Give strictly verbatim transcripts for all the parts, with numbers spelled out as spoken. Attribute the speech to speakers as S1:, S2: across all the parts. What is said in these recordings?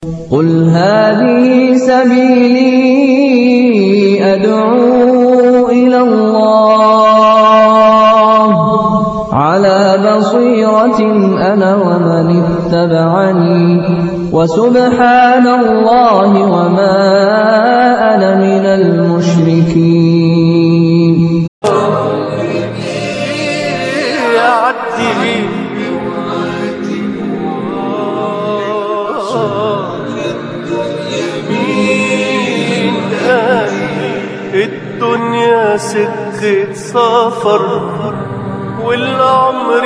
S1: قل هذه سبيلي أدعو إلى الله على بصيرة أنا ومن اتبعني وسبحان الله وما أنا من المشركين.
S2: الدنيا سكة سفر والعمر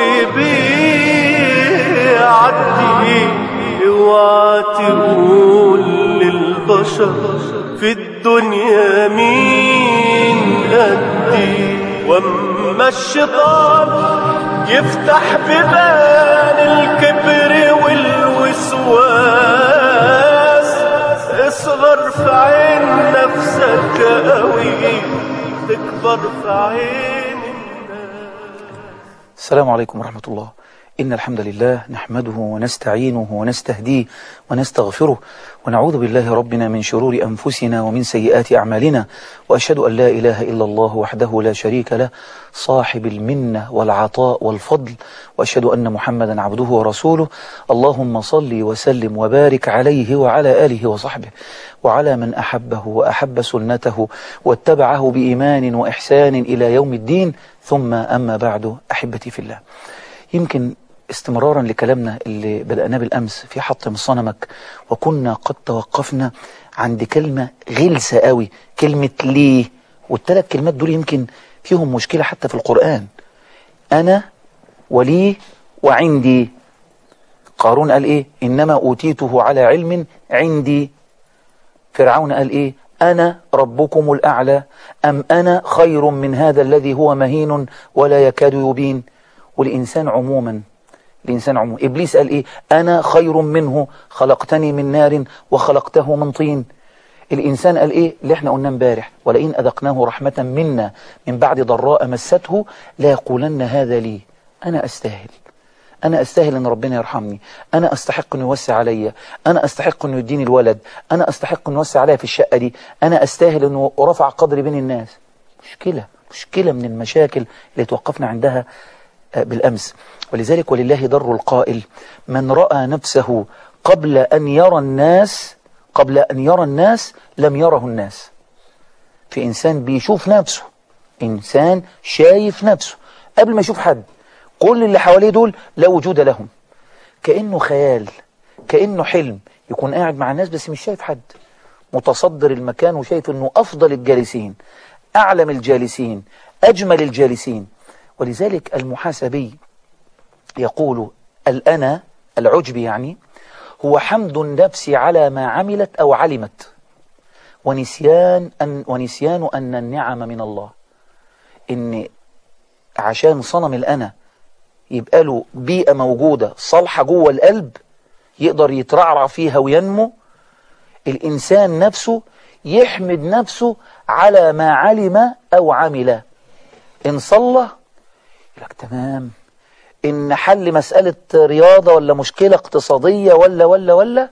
S2: بيعدي، اوعى تقول للبشر في الدنيا مين قدي، واما الشيطان يفتح بيبان الكبر والوسواس، اصغر في عين نفسك قوي تكبر في عين الناس.
S3: السلام عليكم ورحمة الله. إن الحمد لله نحمده ونستعينه ونستهديه ونستغفره ونعوذ بالله ربنا من شرور أنفسنا ومن سيئات أعمالنا، وأشهد أن لا إله إلا الله وحده لا شريك له صاحب المنة والعطاء والفضل، وأشهد أن محمدا عبده ورسوله. اللهم صل وسلم وبارك عليه وعلى آله وصحبه وعلى من أحبه وأحب سنته واتبعه بإيمان وإحسان إلى يوم الدين، ثم أما بعد. أحبتي في الله، يمكن استمرارا لكلامنا اللي بدأناه بالأمس في حطم صنمك، وكنا قد توقفنا عند كلمة غلسة قوي، كلمة ليه. والثلاث كلمات دول يمكن فيهم مشكلة حتى في القرآن. أنا ولي وعندي. قارون قال إيه؟ إنما أوتيته على علم عندي. فرعون قال إيه؟ أنا ربكم الأعلى أم أنا خير من هذا الذي هو مهين ولا يكاد يبين. والإنسان عموما الإنسان عموما إبليس قال إيه؟ أنا خير منه خلقتني من نار وخلقته من طين. الإنسان قال إيه؟ اللي احنا قلنا امبارح، ولئن أذقناه رحمة منا من بعد ضراء مسته لا يقولن هذا لي. أنا أستاهل أنا أستاهل أن ربنا يرحمني، أنا أستحق أن يوسع علي، أنا أستحق أن يديني الولد، أنا أستحق أن يوسع علي في الشقة دي، أنا أستاهل أنه رفع قدري بين الناس. مشكلة مشكلة من المشاكل اللي توقفنا عندها بالأمس. ولذلك ولله در القائل: من رأى نفسه قبل أن يرى الناس قبل أن يرى الناس لم يره الناس. في إنسان بيشوف نفسه، إنسان شايف نفسه قبل ما يشوف حد. كل اللي حواليه دول لا وجود لهم، كأنه خيال، كأنه حلم، يكون قاعد مع الناس بس مش شايف حد، متصدر المكان وشايف أنه أفضل الجالسين، أعلم الجالسين، أجمل الجالسين. ولذلك المحاسبي يقول: الأنا العجب يعني هو حمد النفس على ما عملت أو علمت، ونسيان أن, ونسيان أن النعم من الله. إن عشان صنم الأنا يبقى له بيئة موجودة صالحة جوه القلب يقدر يترعرع فيها وينمو، الإنسان نفسه يحمد نفسه على ما علم أو عمل. إن صلى لك تمام، إن حل مسألة رياضة ولا مشكلة اقتصادية ولا ولا ولا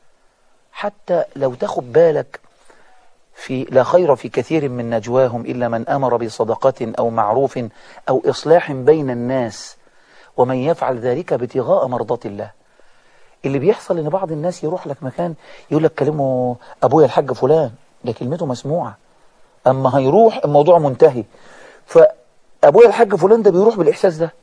S3: حتى لو تاخد بالك في لا خير في كثير من نجواهم إلا من أمر بصدقة أو معروف أو إصلاح بين الناس، ومن يفعل ذلك ابتغاء مرضات الله. اللي بيحصل إن بعض الناس يروح لك مكان يقول لك كلمه أبويا الحاج فلان، ده كلمته مسموعة، أما هيروح الموضوع منتهي. فأبويا الحاج فلان ده بيروح بالإحساس ده،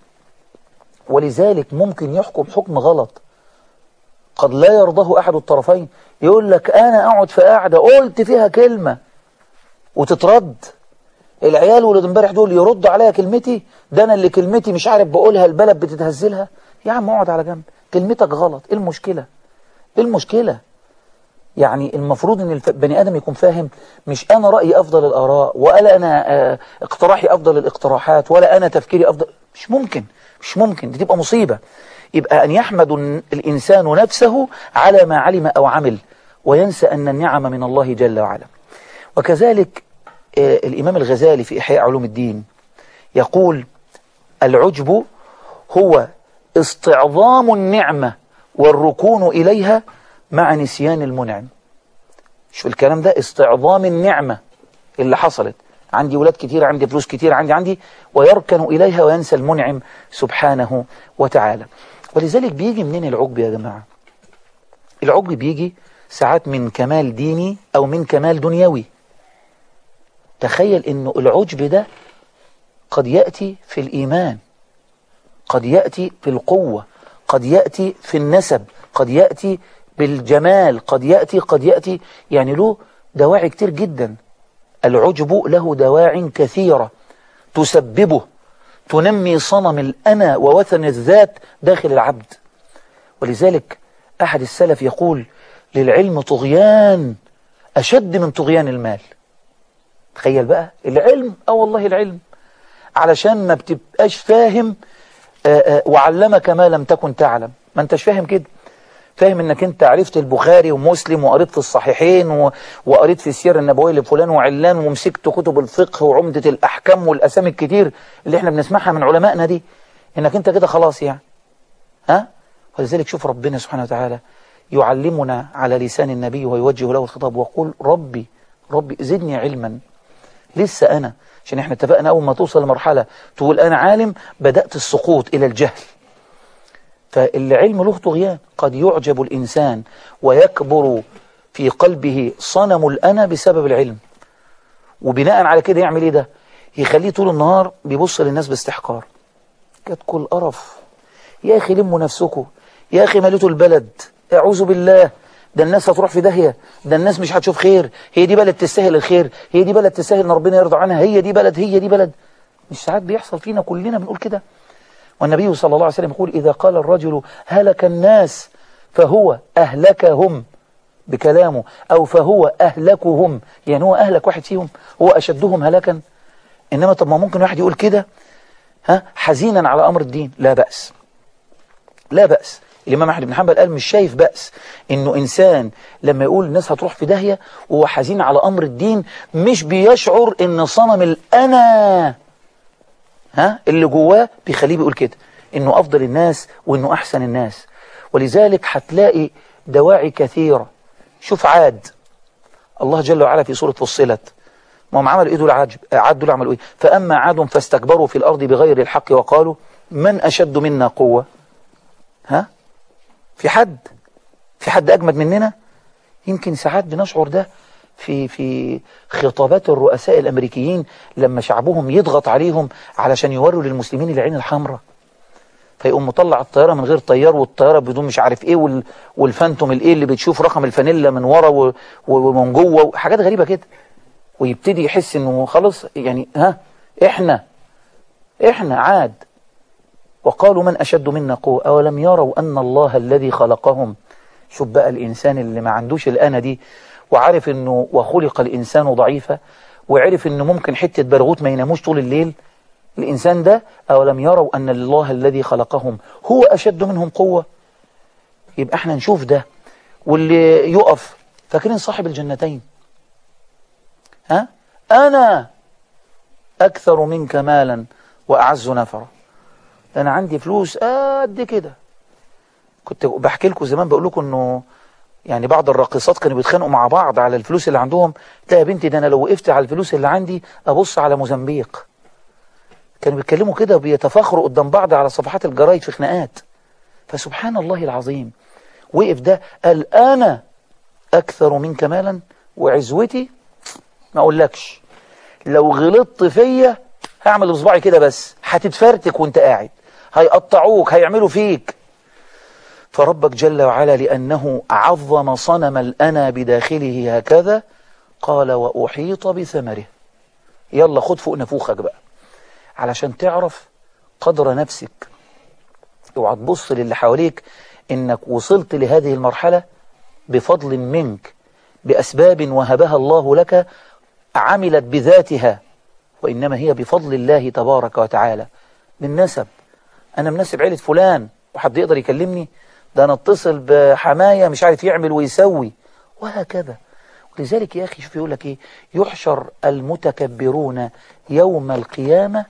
S3: ولذلك ممكن يحكم حكم غلط قد لا يرضاه أحد الطرفين. يقول لك أنا أقعد في قاعدة قلت فيها كلمة وتترد، العيال ولد امبارح دول يرد عليها كلمتي، ده أنا اللي كلمتي مش عارف بقولها البلد بتتهزلها. يا عم اقعد على جنب، كلمتك غلط، إيه المشكلة؟ إيه المشكلة؟ يعني المفروض ان البني آدم يكون فاهم، مش أنا رأيي أفضل الآراء، ولا أنا اقتراحي أفضل الاقتراحات، ولا أنا تفكيري أفضل. مش ممكن مش ممكن دي تبقى مصيبة. يبقى أن يحمد الإنسان نفسه على ما علم أو عمل، وينسى أن النعم من الله جل وعلا. وكذلك الإمام الغزالي في إحياء علوم الدين يقول: العجب هو استعظام النعمة والركون إليها مع نسيان المنعم. شو الكلام ده؟ استعظام النعمة اللي حصلت، عندي ولاد كتير، عندي فلوس كتير، عندي عندي ويركن إليها وينسى المنعم سبحانه وتعالى. ولذلك بيجي منين العجب يا جماعة؟ العجب بيجي ساعات من كمال ديني أو من كمال دنيوي. تخيل إنه العجب ده قد يأتي في الإيمان، قد يأتي في القوة، قد يأتي في النسب، قد يأتي بالجمال، قد يأتي قد يأتي يعني له دواعي كتير جدا. العجب له دواعي كثيرة تسببه، تنمي صنم الأنا ووثن الذات داخل العبد. ولذلك أحد السلف يقول: للعلم طغيان أشد من طغيان المال. تخيل بقى العلم، اه والله العلم، علشان ما بتبقاش فاهم آآ آآ وعلمك ما لم تكن تعلم. ما انتش فاهم كده، فاهم انك انت عرفت البخاري ومسلم وقريت في الصحيحين و... وقريت في السيرة النبوية لفلان وعلان ومسكت كتب الفقه وعمدة الأحكام والأسامي الكتير اللي احنا بنسمعها من علمائنا دي، انك انت كده خلاص يعني. ها؟ ولذلك شوف ربنا سبحانه وتعالى يعلمنا على لسان النبي ويوجه له الخطاب ويقول: ربي ربي زدني علما. لسه أنا، عشان احنا اتفقنا أول ما توصل لمرحلة تقول أنا عالم بدأت السقوط إلى الجهل. فالعلم له طغيان، قد يعجب الإنسان ويكبر في قلبه صنم الأنا بسبب العلم، وبناء على كده يعمل إيه ده؟ يخليه طول النهار بيبص للناس باستحقار. كانت كل قرف يا أخي، لموا نفسكم يا أخي، مليتوا البلد، أعوذ بالله، ده الناس هتروح في داهية، ده الناس مش هتشوف خير، هي دي بلد تستاهل الخير، هي دي بلد تستاهل ان ربنا يرضى عنها، هي دي بلد، هي دي بلد. مش ساعات بيحصل فينا كلنا بنقول كده؟ والنبي صلى الله عليه وسلم يقول: إذا قال الرجل هلك الناس فهو أهلكهم بكلامه، أو فهو أهلكهم، يعني هو أهلك واحد فيهم، هو أشدهم هلاكا. إنما طب ما ممكن واحد يقول كده ها حزينا على أمر الدين، لا بأس، لا بأس. الإمام أحمد بن حنبل قال مش شايف بأس إنه إنسان لما يقول الناس هتروح في داهية وهو حزين على أمر الدين، مش بيشعر إن صنم الأنا ها اللي جواه بيخليه بيقول كده إنه أفضل الناس وإنه أحسن الناس. ولذلك هتلاقي دواعي كثيرة. شوف عاد، الله جل وعلا في سورة فصلت، ما هم عملوا إيه دول؟ عاد عاد دول عملوا إيه؟ فأما عاد فاستكبروا في الأرض بغير الحق وقالوا من أشد منا قوة. ها؟ في حد في حد أجمد مننا؟ يمكن ساعات بنشعر ده في في خطابات الرؤساء الأمريكيين لما شعبهم يضغط عليهم علشان يوروا للمسلمين العين الحمراء، فيقوم مطلع الطيارة من غير طيار والطيارة بدون مش عارف ايه وال والفانتوم الايه اللي بتشوف رقم الفانيلا من ورا ومن جوه وحاجات غريبة كده، ويبتدي يحس انه خلاص يعني ها احنا احنا عاد. وقالوا من أشد منا قوة أولم يروا أن الله الذي خلقهم. شوف بقى الإنسان اللي ما عندوش الأنا دي وعارف أنه وخلق الإنسان ضعيفة، وعرف أنه ممكن حتة برغوت ما يناموش طول الليل. الإنسان ده أولم يروا أن الله الذي خلقهم هو أشد منهم قوة. يبقى احنا نشوف ده. واللي يقف فاكرين صاحب الجنتين، ها أنا أكثر منك مالا وأعز نفرا، أنا عندي فلوس قد كده. كنت بحكي لكم زمان بقول لكم إنه يعني بعض الراقصات كانوا بيتخانقوا مع بعض على الفلوس اللي عندهم. لا يا بنتي، ده أنا لو وقفت على الفلوس اللي عندي أبص على موزمبيق. كانوا بيتكلموا كده وبيتفاخروا قدام بعض على صفحات الجرايد في خناقات. فسبحان الله العظيم، وقف ده قال أنا أكثر منك مالا وعزوتي ما أقولكش لو غلطت فيا هعمل بصباعي كده بس هتتفرتك وانت قاعد، هيقطعوك، هيعملوا فيك. فربك جل وعلا لأنه عظم صنم الأنا بداخله هكذا قال وأحيط بثمره. يلا خد فوق نفوخك بقى علشان تعرف قدر نفسك. اوعى تبص للي حواليك انك وصلت لهذه المرحلة بفضل منك، بأسباب وهبها الله لك عملت بذاتها، وإنما هي بفضل الله تبارك وتعالى. بالنسب، أنا منسب عيلة فلان وحد يقدر يكلمني؟ ده أنا اتصل بحماية مش عارف يعمل ويسوي، وهكذا. ولذلك يا أخي شوف يقول لك إيه، يحشر المتكبرون يوم القيامة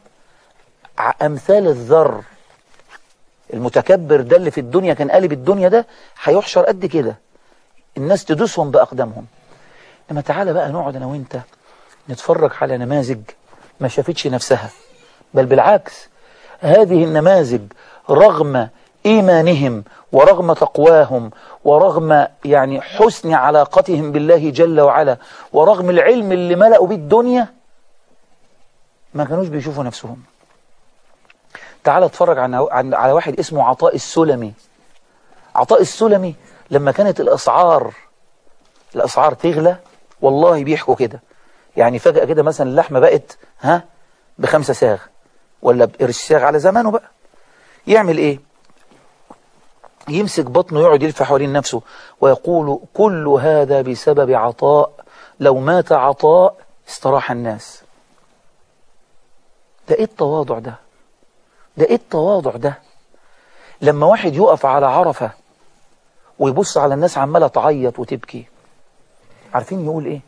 S3: أمثال الذر. المتكبر ده اللي في الدنيا كان قالب الدنيا ده هيحشر قد كده الناس تدوسهم بأقدامهم. لما تعالى بقى نقعد أنا وإنت نتفرج على نماذج ما شافتش نفسها، بل بالعكس هذه النماذج رغم إيمانهم ورغم تقواهم ورغم يعني حسن علاقتهم بالله جل وعلا ورغم العلم اللي ملأوا به الدنيا ما كانوش بيشوفوا نفسهم. تعال اتفرج عن على واحد اسمه عطاء السلمي. عطاء السلمي لما كانت الأسعار الأسعار تغلى والله بيحكوا كده، يعني فجأة كده مثلا اللحمة بقت ها بخمسة ساغ ولا بقرش ساغ على زمانه بقى، يعمل ايه؟ يمسك بطنه يقعد يلف حوالين نفسه ويقول كل هذا بسبب عطاء، لو مات عطاء استراح الناس. ده ايه التواضع ده؟ ده ايه التواضع ده؟ لما واحد يقف على عرفة ويبص على الناس عمالة تعيط وتبكي، عارفين يقول ايه؟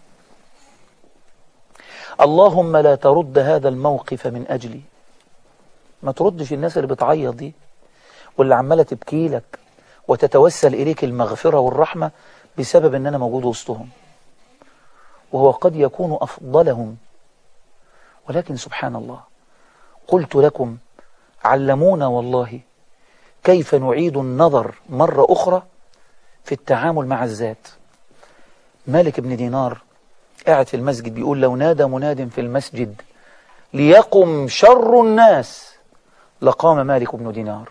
S3: اللهم لا ترد هذا الموقف من أجلي. ما تردش الناس اللي بتعيط دي واللي عمالة تبكي لك وتتوسل إليك المغفرة والرحمة بسبب أن أنا موجود وسطهم، وهو قد يكون أفضلهم. ولكن سبحان الله، قلت لكم علمونا والله كيف نعيد النظر مرة أخرى في التعامل مع الذات. مالك بن دينار قاعد في المسجد بيقول لو نادى مناد في المسجد ليقم شر الناس لقام مالك بن دينار.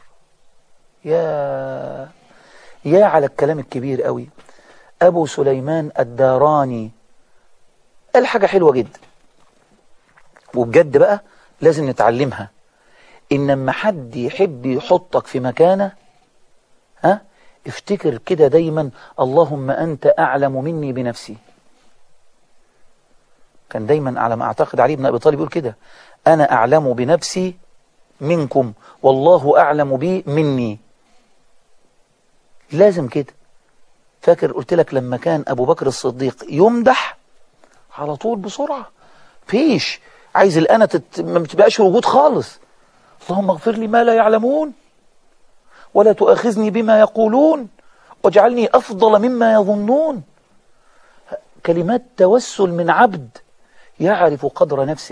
S3: يا يا على الكلام الكبير قوي. أبو سليمان الداراني قال حاجة حلوة جدا وبجد بقى لازم نتعلمها، إن لما حد يحب يحطك في مكانه ها افتكر كده دايما اللهم أنت أعلم مني بنفسي. كان دايما على ما أعتقد علي بن أبي طالب يقول كده، أنا أعلم بنفسي منكم والله أعلم بي مني. لازم كده. فاكر قلت لك لما كان أبو بكر الصديق يمدح على طول بسرعة، فيش عايز الأنا تت... ما بتبقاش وجود خالص. اللهم اغفر لي ما لا يعلمون ولا تؤاخذني بما يقولون واجعلني أفضل مما يظنون. كلمات توسل من عبد يعرف قدر نفسه،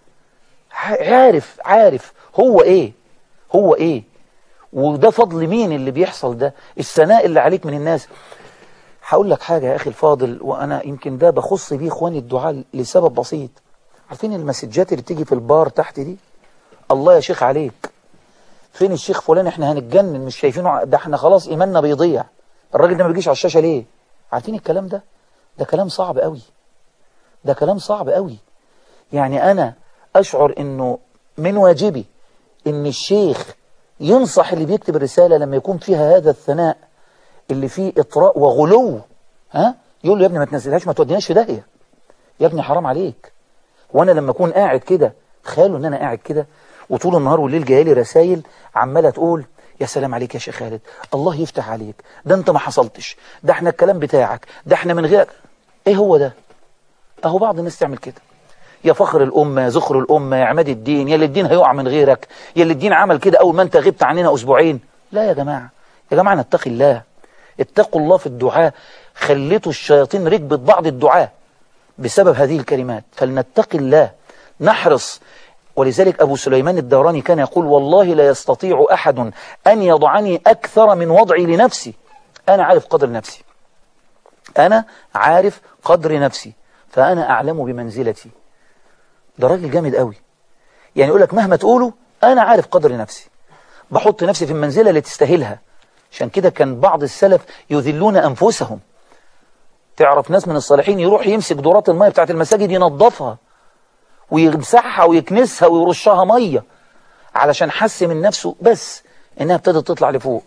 S3: عارف عارف هو ايه هو ايه وده فضل مين اللي بيحصل ده، الثناء اللي عليك من الناس. هقول لك حاجة يا أخي الفاضل، وأنا يمكن ده بخص بيه إخواني الدعاء لسبب بسيط. عارفين المسجات اللي بتيجي في البار تحت دي؟ الله يا شيخ عليك، فين الشيخ فلان؟ احنا هنتجنن مش شايفينه، ده احنا خلاص إيماننا بيضيع، الراجل ده ما بيجيش على الشاشة ليه؟ عارفين الكلام ده؟ ده كلام صعب قوي، ده كلام صعب قوي. يعني أنا أشعر إنه من واجبي إن الشيخ ينصح اللي بيكتب الرسالة لما يكون فيها هذا الثناء اللي فيه إطراء وغلو، ها يقول له يا ابني ما تنزلهاش، ما توديناش في داهية يا ابني، حرام عليك. وأنا لما أكون قاعد كده، تخيلوا إن أنا قاعد كده وطول النهار والليل جايلي رسائل عمالة تقول يا سلام عليك يا شيخ خالد، الله يفتح عليك، ده أنت ما حصلتش، ده احنا الكلام بتاعك، ده احنا من غيرك. إيه هو ده؟ أهو بعض الناس تعمل كده، يا فخر الأمة يا زخر الأمة يا عماد الدين، يا اللي الدين هيقع من غيرك، يا اللي الدين عمل كده أول ما أنت غبت عننا أسبوعين. لا يا جماعة، يا جماعة نتقي الله، اتقوا الله في الدعاء. خليتوا الشياطين ركبت بعض الدعاء بسبب هذه الكلمات، فلنتقي الله نحرص. ولذلك أبو سليمان الداراني كان يقول والله لا يستطيع أحد أن يضعني أكثر من وضعي لنفسي. أنا عارف قدر نفسي، أنا عارف قدر نفسي، فأنا أعلم بمنزلتي. ده راجل جامد قوي، يعني يقول لك مهما تقوله أنا عارف قدر نفسي، بحط نفسي في المنزلة اللي تستاهلها. عشان كده كان بعض السلف يذلون أنفسهم. تعرف ناس من الصالحين يروح يمسك دورات المية بتاعت المساجد ينظفها ويمسحها ويكنسها ويرشها مية علشان حس من نفسه بس إنها ابتدت تطلع لفوق.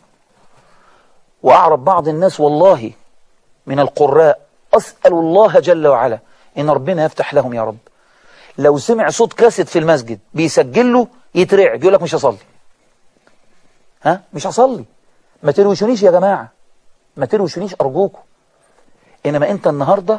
S3: وأعرف بعض الناس والله من القراء، أسأل الله جل وعلا إن ربنا يفتح لهم يا رب، لو سمع صوت كاسيت في المسجد بيسجل له يترعب، يقول لك مش هصلي، ها مش هصلي. ما تروشونيش يا جماعة، ما تروشونيش أرجوكم. إنما أنت النهاردة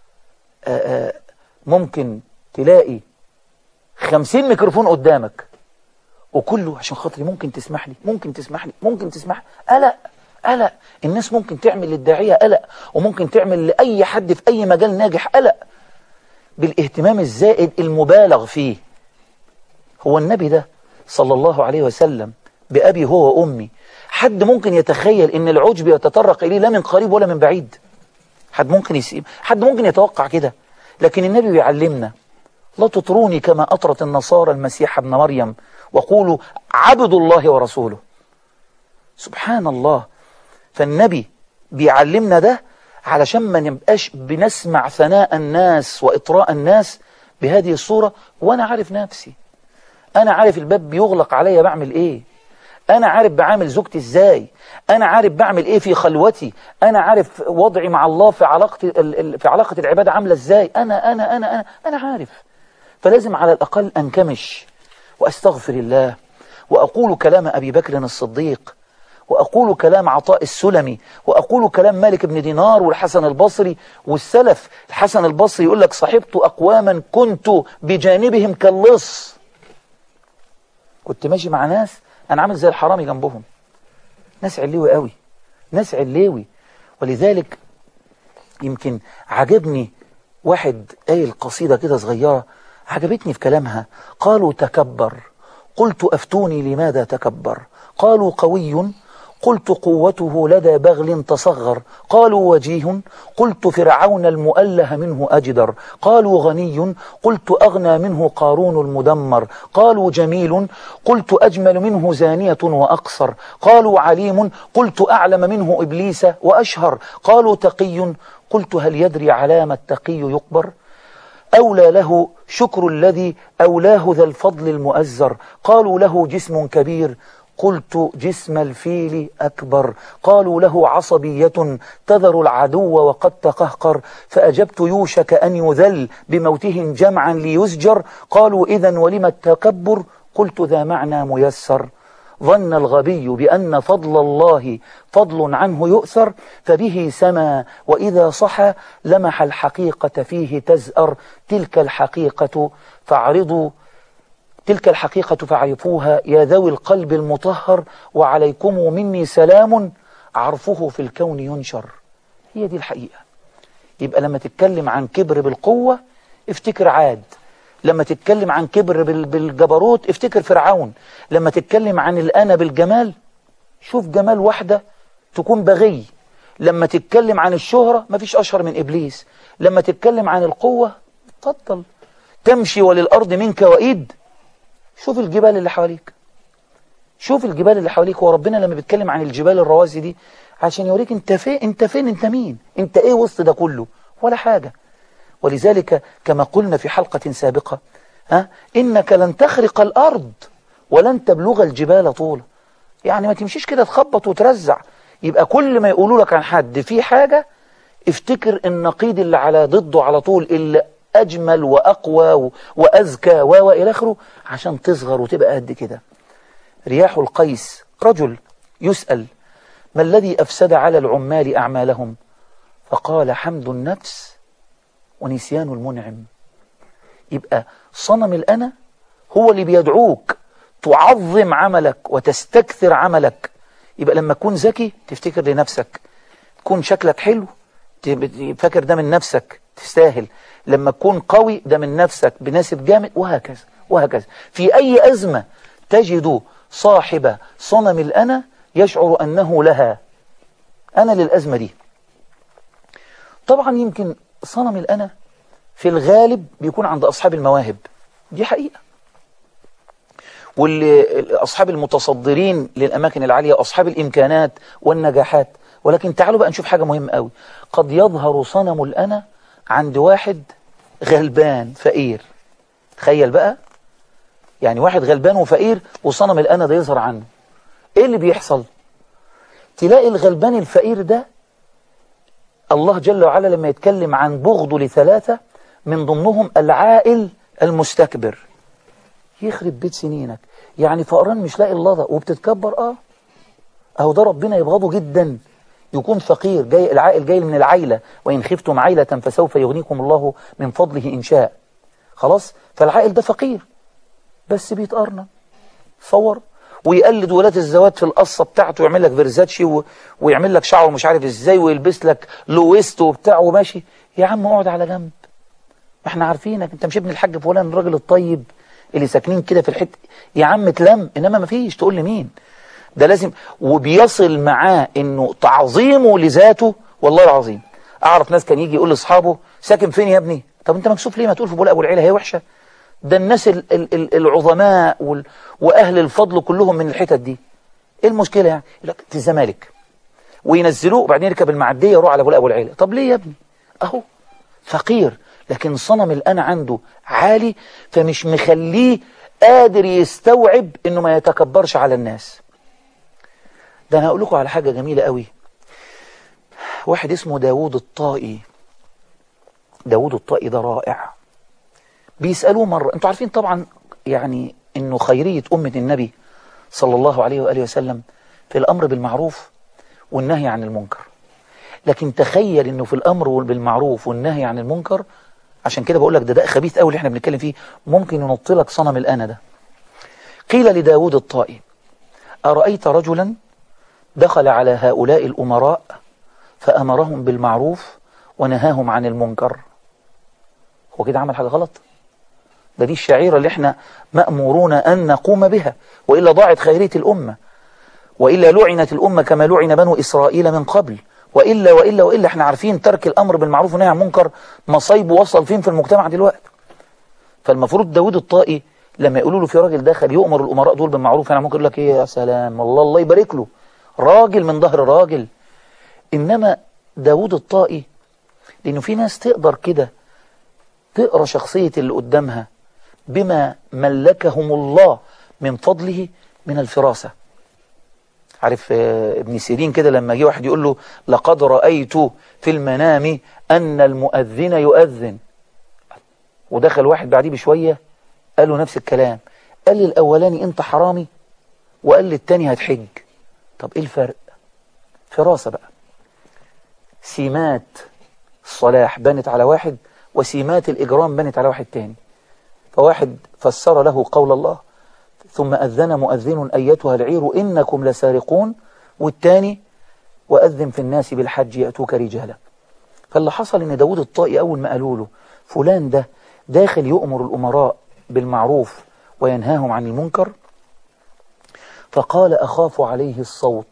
S3: آآ آآ ممكن تلاقي خمسين ميكروفون قدامك وكله عشان خاطري ممكن تسمح لي، ممكن تسمح لي، ممكن تسمح لي. ألا قلق. الناس ممكن تعمل للداعية قلق، وممكن تعمل لأي حد في أي مجال ناجح قلق بالاهتمام الزائد المبالغ فيه. هو النبي ده صلى الله عليه وسلم بأبي هو وأمي، حد ممكن يتخيل إن العجب يتطرق إليه لا من قريب ولا من بعيد؟ حد ممكن يسيب؟ حد ممكن يتوقع كده؟ لكن النبي بيعلمنا لا تطروني كما أطرت النصارى المسيح ابن مريم وقولوا عبد الله ورسوله. سبحان الله. فالنبي بيعلمنا ده علشان ما نبقاش بنسمع ثناء الناس وإطراء الناس بهذه الصورة. وأنا عارف نفسي، أنا عارف الباب بيغلق عليا بعمل إيه، أنا عارف بعامل زوجتي إزاي، أنا عارف بعمل إيه في خلوتي، أنا عارف وضعي مع الله في علاقة في علاقة العبادة عاملة إزاي. أنا أنا أنا أنا أنا عارف. فلازم على الأقل أنكمش وأستغفر الله، وأقول كلام أبي بكر الصديق، وأقول كلام عطاء السلمي، وأقول كلام مالك بن دينار والحسن البصري والسلف. الحسن البصري يقول لك صحبت أقواما كنت بجانبهم كاللص. كنت ماشي مع ناس أنا عامل زي الحرامي جنبهم، ناس علوي قوي، ناس علوي. ولذلك يمكن عجبني واحد قايل قصيدة كده صغيرة عجبتني في كلامها. قالوا تكبر، قلت أفتوني لماذا تكبر. قالوا قوي، قلت قوته لدى بغل تصغر. قالوا وجيه، قلت فرعون المؤله منه أجدر. قالوا غني، قلت أغنى منه قارون المدمر. قالوا جميل، قلت أجمل منه زانية وأقصر. قالوا عليم، قلت أعلم منه إبليس وأشهر. قالوا تقي، قلت هل يدري علام التقي يقبر. أولى له شكر الذي أولاه ذا الفضل المؤزر. قالوا له جسم كبير، قلت جسم الفيل أكبر. قالوا له عصبية تذر العدو وقد تقهقر. فأجبت يوشك أن يذل بموتهم جمعا ليزجر. قالوا إذن ولم التكبر، قلت ذا معنى ميسر. ظن الغبي بأن فضل الله فضل عنه يؤثر، فبه سما وإذا صحى لمح الحقيقة فيه تزأر. تلك الحقيقة فاعرضوا تلك الحقيقة فاعرفوها يا ذوي القلب المطهر، وعليكم مني سلام عرفه في الكون ينشر. هي دي الحقيقة. يبقى لما تتكلم عن كبر بالقوة افتكر عاد، لما تتكلم عن كبر بالجبروت افتكر فرعون، لما تتكلم عن الأنا بالجمال شوف جمال واحدة تكون بغي، لما تتكلم عن الشهرة مفيش أشهر من إبليس، لما تتكلم عن القوة تفضل تمشي وللأرض منك وإيد. شوف الجبال اللي حواليك، شوف الجبال اللي حواليك. وربنا لما بيتكلم عن الجبال الرواسي دي عشان يوريك انت فين، انت فين، انت مين، انت ايه وسط ده كله؟ ولا حاجة. ولذلك كما قلنا في حلقة سابقة ها إنك لن تخرق الأرض ولن تبلغ الجبال طولا. يعني ما تمشيش كده تخبط وترزع. يبقى كل ما يقولوا لك عن حد في حاجة افتكر النقيض اللي على ضده على طول، اللي أجمل وأقوى وأذكى وإلى آخره، عشان تصغر وتبقى قد كده. رياح القيس رجل يسأل ما الذي أفسد على العمال أعمالهم؟ فقال حمد النفس ونسيان المنعم. يبقى صنم الأنا هو اللي بيدعوك تعظم عملك وتستكثر عملك. يبقى لما تكون ذكي تفتكر لنفسك، تكون شكلك حلو فاكر ده من نفسك تستاهل، لما تكون قوي ده من نفسك بناسب جامد، وهكذا وهكذا. في أي أزمة تجد صاحب صنم الأنا يشعر أنه لها أنا للأزمة دي. طبعا يمكن صنم الأنا في الغالب بيكون عند أصحاب المواهب، دي حقيقة، واللي أصحاب المتصدرين للأماكن العالية، أصحاب الإمكانات والنجاحات. ولكن تعالوا بقى نشوف حاجة مهمة قوي. قد يظهر صنم الأنا عند واحد غلبان فقير. تخيل بقى، يعني واحد غلبان وفقير وصنم الأنا ده يظهر عنه. إيه اللي بيحصل؟ تلاقي الغلبان الفقير ده الله جل وعلا لما يتكلم عن بغضه لثلاثة من ضمنهم العائل المستكبر. يخرب بيت سنينك، يعني فقران مش لاقي اللظة وبتتكبر. اه اهو ده ربنا يبغضه جدا. يكون فقير جاي، العائل جاي من العيلة، وإن خفتم عيلة فسوف يغنيكم الله من فضله إن شاء. خلاص، فالعائل ده فقير بس بيتقرن صور، ويقلد ولاة الزوات في القصة بتاعته، ويعمل لك فيرزاتشي و... ويعمل لك شعره مش عارف ازاي، ويلبس لك لويست وبتاع وماشي. يا عم اقعد على جنب، ما احنا عارفينك انت مش ابن الحاج فلان الراجل الطيب اللي ساكنين كده في الحته. يا عم تلم، انما ما فيش تقول لي مين ده لازم. وبيصل معاه انه تعظيمه لذاته. والله العظيم اعرف ناس كان يجي يقول لاصحابه ساكن فين يا ابني؟ طب انت مكسوف ليه؟ ما تقول في بولاق ابو العيله، هي وحشه؟ ده الناس ال ال ال العظماء وال واهل الفضل كلهم من الحتت دي. ايه المشكله يعني؟ يقول لك في الزمالك، وينزلوه وبعدين يركب المعديه يروح على بولاق ابو العيله. طب ليه يا ابني؟ اهو فقير، لكن صنم الأنا عنده عالي، فمش مخليه قادر يستوعب انه ما يتكبرش على الناس. ده انا هقول لكم على حاجة جميلة قوي. واحد اسمه داوود الطائي. داوود الطائي ده رائع. بيسألوه مرة، انتوا عارفين طبعا يعني انه خيرية أمة النبي صلى الله عليه وآله وسلم في الأمر بالمعروف والنهي عن المنكر. لكن تخيل انه في الأمر بالمعروف والنهي عن المنكر، عشان كده بقول لك ده ده خبيث قوي اللي احنا بنتكلم فيه، ممكن ينط لك صنم الأنا ده. قيل لداود الطائي: أرأيت رجلا دخل على هؤلاء الأمراء فأمرهم بالمعروف ونهاهم عن المنكر. هو كده عمل حاجة غلط؟ ده دي الشعيرة اللي احنا مأمورون أن نقوم بها، وإلا ضاعت خيرية الأمة، وإلا لعنت الأمة كما لعن بنو إسرائيل من قبل، وإلا وإلا وإلا احنا عارفين ترك الأمر بالمعروف والنهي عن المنكر مصايبه وصل فين في المجتمع دلوقتي. فالمفروض داود الطائي لما يقولوا له في راجل دخل يؤمر الأمراء دول بالمعروف، أنا ممكن يقول لك إيه يا سلام والله الله يبارك له، راجل من ظهر راجل. إنما داود الطائي، لأنه في ناس تقدر كده تقرأ شخصية اللي قدامها بما ملكهم الله من فضله من الفراسة. عارف ابن سيرين كده لما جه واحد يقول له: لقد رأيت في المنام أن المؤذن يؤذن، ودخل واحد بعديه بشوية قال له نفس الكلام، قال لي الأولاني أنت حرامي، وقال لي التاني هتحج. طب إيه الفرق؟ فراسة بقى. سمات الصلاح بنت على واحد، وسمات الإجرام بنت على واحد تاني. فواحد فسر له قول الله: ثم أذن مؤذن أيتها العير إنكم لسارقون، والتاني: وأذن في الناس بالحج يأتوك رجالا. فاللي حصل إن داود الطائي أول ما قالوا له فلان ده داخل يؤمر الأمراء بالمعروف وينهاهم عن المنكر، فقال: أخاف عليه الصوت،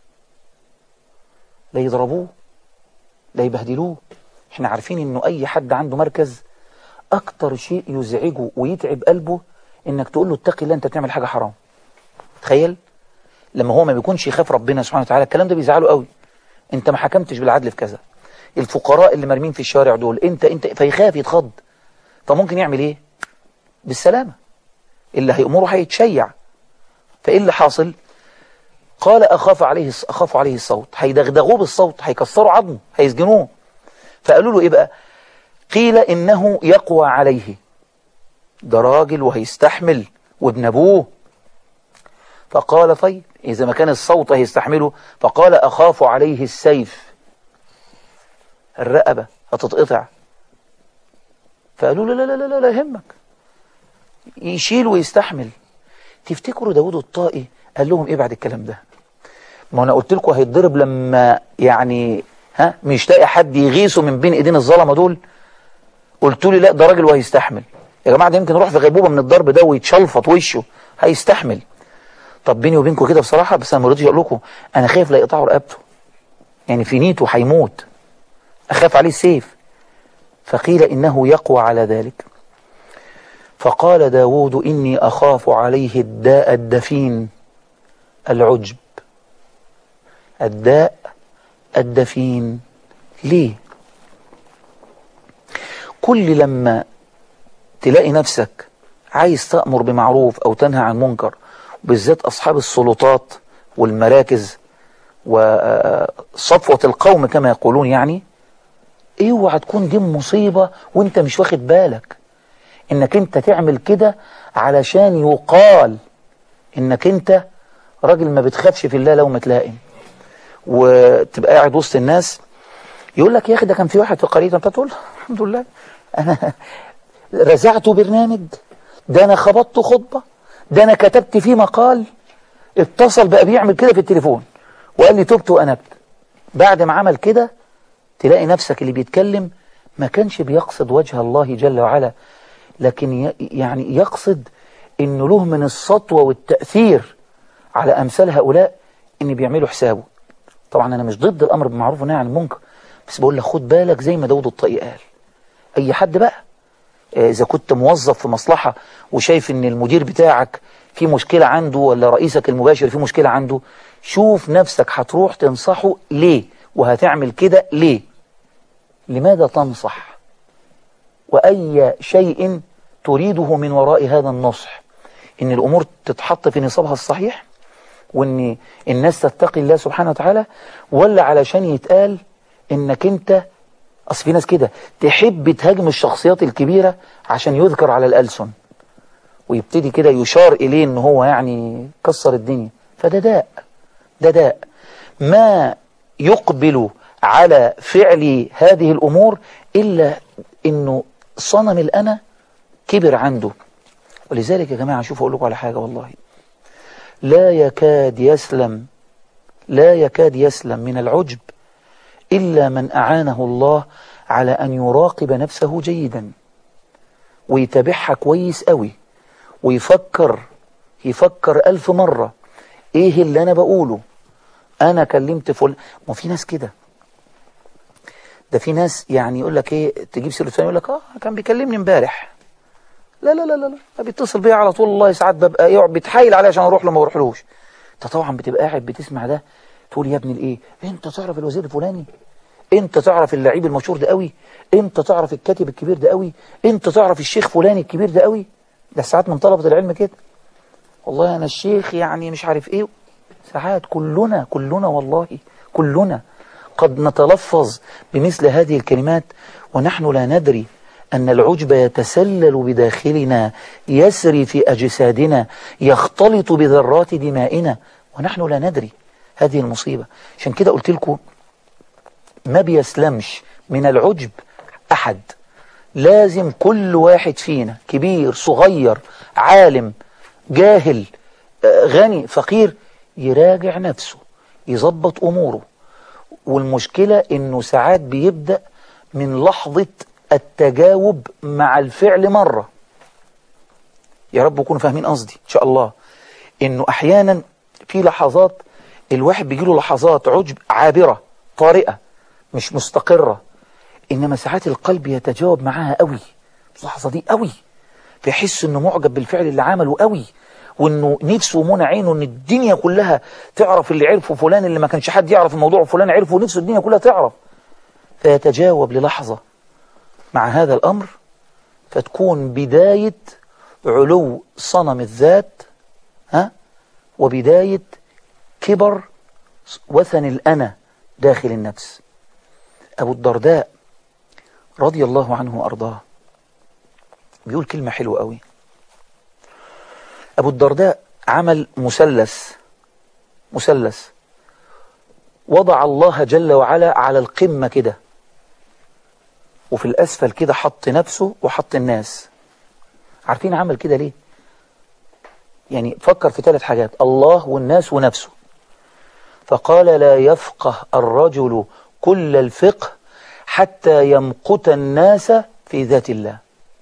S3: لا يضربوه لا يبهدلوه. احنا عارفين إنه أي حد عنده مركز أكتر شيء يزعجه ويتعب قلبه إنك تقول له اتقي الله أنت بتعمل حاجة حرام. تخيل لما هو ما بيكونش يخاف ربنا سبحانه وتعالى، الكلام ده بيزعله قوي. أنت ما حكمتش بالعدل في كذا، الفقراء اللي مرمين في الشارع دول أنت أنت فيخاف يتخض. فممكن يعمل إيه؟ بالسلامة، اللي هيأمره هيتشيع. فإيه اللي حاصل؟ قال: أخاف عليه أخاف عليه الصوت، هيدغدغوه بالصوت، هيكسروا عظمه، هيسجنوه. فقالوا له إيه بقى؟ قيل إنه يقوى عليه، ده راجل وهيستحمل وابن أبوه. فقال: طيب إذا ما كان الصوت هيستحمله، فقال: أخاف عليه السيف، الرقبة هتتقطع. فقالوا له: لا لا لا لا لا يهمك، يشيل ويستحمل. تفتكروا داود الطائي قال لهم إيه بعد الكلام ده؟ ما أنا قلت لكم هيتضرب لما يعني ها مش لاقي حد يغيثه من بين إيدين الظلمة دول. قلت لي لا ده راجل وهيستحمل. يا جماعة ده يمكن يروح في غيبوبة من الضرب ده ويتشلفط وشه، هيستحمل. طب بيني وبينكم كده بصراحة، بس أنا ما رضيتش أقول لكم، أنا خايف لا يقطعوا رقبته، يعني في نيته هيموت، أخاف عليه السيف. فقيل إنه يقوى على ذلك. فقال داود: إني أخاف عليه الداء الدفين، العجب. الداء الدفين. ليه؟ كل لما تلاقي نفسك عايز تأمر بمعروف أو تنهى عن منكر، بالذات أصحاب السلطات والمراكز وصفوة القوم كما يقولون، يعني اوعى تكون دي مصيبة وانت مش واخد بالك انك انت تعمل كده علشان يقال انك انت راجل ما بتخافش في الله لومة لائم. وتبقى قاعد وسط الناس يقول لك يا اخي ده كان في واحد في قرية، انت تقول الحمد لله انا رزعت برنامج، ده انا خبطت خطبة، ده انا كتبت فيه مقال. اتصل بقى بيعمل كده في التليفون وقال لي تبت وأنبت. بعد ما عمل كده تلاقي نفسك اللي بيتكلم ما كانش بيقصد وجه الله جل وعلا، لكن يعني يقصد إنه له من السطوة والتأثير على أمثال هؤلاء إن بيعملوا حسابه. طبعا أنا مش ضد الأمر بالمعروف والنهي عن المنكر، بس بقول لك خد بالك زي ما داود الطائي قال، أي حد بقى إذا كنت موظف في مصلحة وشايف إن المدير بتاعك في مشكلة عنده ولا رئيسك المباشر في مشكلة عنده، شوف نفسك هتروح تنصحه ليه وهتعمل كده ليه، لماذا تنصح، وأي شيء تريده من وراء هذا النصح، إن الأمور تتحط في نصابها الصحيح وإن الناس تتقي الله سبحانه وتعالى، ولا علشان يتقال إنك أنت أصل في ناس كده تحب تهاجم الشخصيات الكبيرة عشان يذكر على الألسن ويبتدي كده يشار إليه إن هو يعني كسر الدنيا، فده داء، ده داء ما يقبل على فعل هذه الأمور إلا إنه صنم الأنا كبر عنده. ولذلك يا جماعة شوف أقول لكم على حاجة والله، لا يكاد يسلم لا يكاد يسلم من العجب إلا من أعانه الله على أن يراقب نفسه جيدا ويتابعها كويس قوي ويفكر يفكر ألف مرة إيه اللي أنا بقوله. أنا كلمت فل ما في ناس كده، ده في ناس يعني يقول لك إيه، تجيب سيرة ثاني يقول لك آه كان بيكلمني امبارح، لا لا لا لا لا بيتصل بيا على طول، والله ساعات ببقى يقعد بيتحايل عليه عشان أروح له ما بروحلوش. أنت طبعا بتبقى قاعد بتسمع ده تقول يا ابني الإيه، أنت تعرف الوزير الفلاني، انت تعرف اللعيب المشهور ده قوي، انت تعرف الكاتب الكبير ده قوي، انت تعرف الشيخ فلان الكبير ده قوي. ده ساعات من طلبة العلم كده، والله انا الشيخ يعني مش عارف ايه. ساعات كلنا كلنا والله كلنا قد نتلفظ بمثل هذه الكلمات ونحن لا ندري أن العجب يتسلل بداخلنا، يسري في أجسادنا، يختلط بذرات دمائنا ونحن لا ندري. هذه المصيبة. عشان كده قلت لكم ما بيسلمش من العجب أحد، لازم كل واحد فينا كبير صغير عالم جاهل غني فقير يراجع نفسه يظبط أموره. والمشكلة إنه ساعات بيبدأ من لحظة التجاوب مع الفعل مرة. يا رب يكونوا فاهمين قصدي إن شاء الله. إنه أحيانا في لحظات الواحد بيجيله لحظات عجب عابرة طارئة مش مستقرة، إنما ساعات القلب يتجاوب معاها قوي اللحظة دي قوي، بيحس إنه معجب بالفعل اللي عمله قوي، وإنه نفسه ومنى عينه إن الدنيا كلها تعرف اللي عرفه فلان اللي ما كانش حد يعرف الموضوع فلان عرفه، ونفسه الدنيا كلها تعرف، فيتجاوب للحظة مع هذا الأمر، فتكون بداية علو صنم الذات ها وبداية كبر وثن الأنا داخل النفس. أبو الدرداء رضي الله عنه وأرضاه بيقول كلمة حلوة قوي. أبو الدرداء عمل مثلث مثلث وضع الله جل وعلا على القمة كده، وفي الأسفل كده حط نفسه وحط الناس. عارفين عمل كده ليه؟ يعني فكر في ثلاث حاجات، الله والناس ونفسه. فقال لا يفقه الرجل كل الفقه حتى يمقت الناس في ذات الله.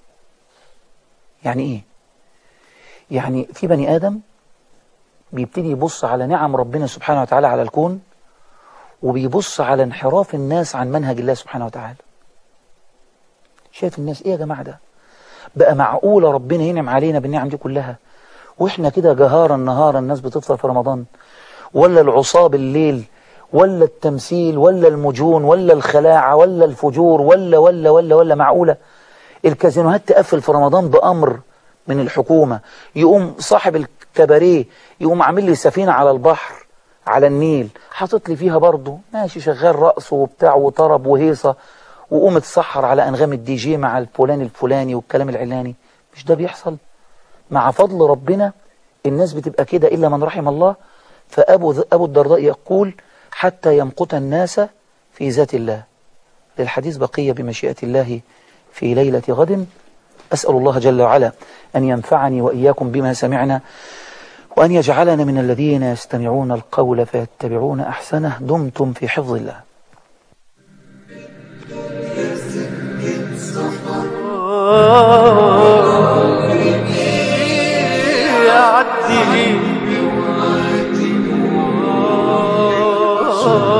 S3: يعني ايه؟ يعني في بني آدم بيبتدي يبص على نعم ربنا سبحانه وتعالى على الكون، وبيبص على انحراف الناس عن منهج الله سبحانه وتعالى. شايف الناس ايه يا جماعة ده؟ بقى معقولة ربنا ينعم علينا بالنعم دي كلها واحنا كده جهارا نهارا الناس بتفطر في رمضان، ولا العصاة بالليل، ولا التمثيل، ولا المجون، ولا الخلاعة، ولا الفجور، ولا ولا ولا ولا معقولة الكازينوهات تقفل في رمضان بأمر من الحكومة، يقوم صاحب الكباريه يقوم عامل لي سفينة على البحر على النيل حاطط لي فيها برضه ماشي شغال رقص وبتاع وطرب وهيصة، وقوم اتسحر على أنغام الدي جي مع الفلان الفلاني والكلام العلاني. مش ده بيحصل؟ مع فضل ربنا الناس بتبقى كده إلا من رحم الله. فأبو أبو الدرداء يقول حتى يمقت الناس في ذات الله. للحديث بقية بمشيئة الله في ليلة غد. أسأل الله جل وعلا أن ينفعني وإياكم بما سمعنا، وأن يجعلنا من الذين يستمعون القول فيتبعون أحسنه. دمتم في حفظ الله.
S2: يعدي